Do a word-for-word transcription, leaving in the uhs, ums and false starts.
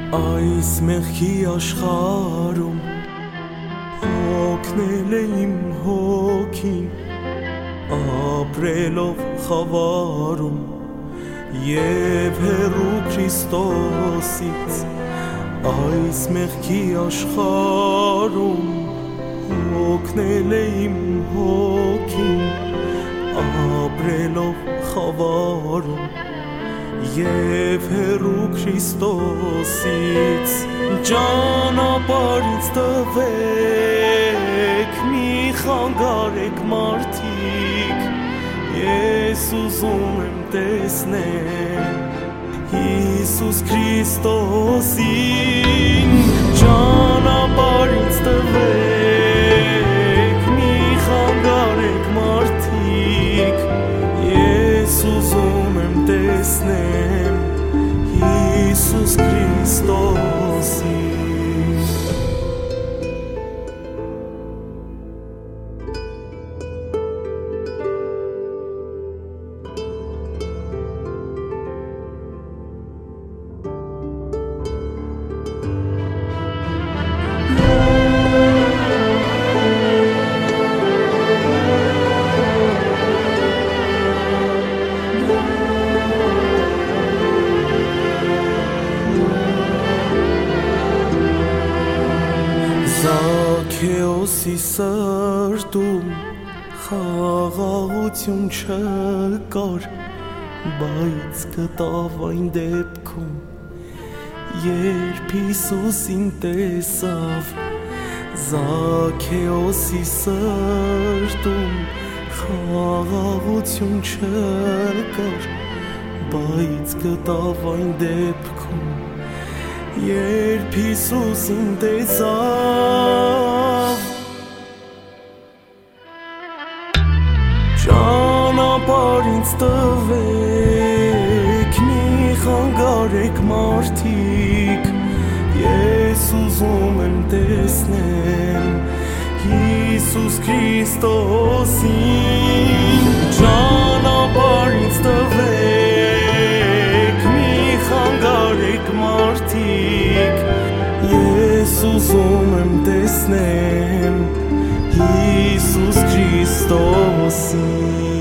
Այս մեղքի աշխարհում հոգնել է իմ հոգին, ապրելով խավարում և հեռու Քրիստոսից։ Այս մեղքի աշխարհում հոգնել է իմ հոգին, ապրելով խավարում և հեռու Քրիստոսից։ Ճանապարհից տվեք, մի խանգարեք մարդիկ, ես ուզում եմ տեսնել Հիսուս Քրիստոսին։ Ճանապարհից տվեք, մի խանգարեք մարդիկ, ես ուզում եմ տեսնել Հիսուս Քրիստոսին։ Զաքեոսի սրտում խաղաղություն չկար, բայց գտավ այն դեպքում, երբ Հիսուսին տեսավ։ Զաքեոսի սրտում խաղաղություն չկար, բայց գտավ այն դեպքում, երբ Հիսուսին տեսավ։ Ճանապարհից տվեք, մի խանգարեք մարդիկ, ես ուզում եմ տեսնել Հիսուս Քրիստոսին։ Ճանապարհից տվեք, մի խանգարեք մարդիկ, ես ուզում եմ տեսնել Հիսուս Քրիստոսին։